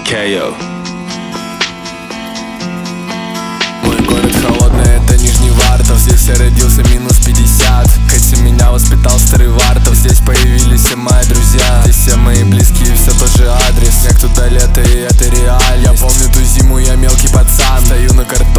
KO. Мой город холодный, это Нижневартов. Здесь я родился минус 50. Хотя меня воспитал старый Вартов. Здесь появились все мои друзья. Здесь все мои близкие, все тот же адрес. Снег туда лето, и это реальность. Я помню ту зиму, я мелкий пацан. Стою на картоне.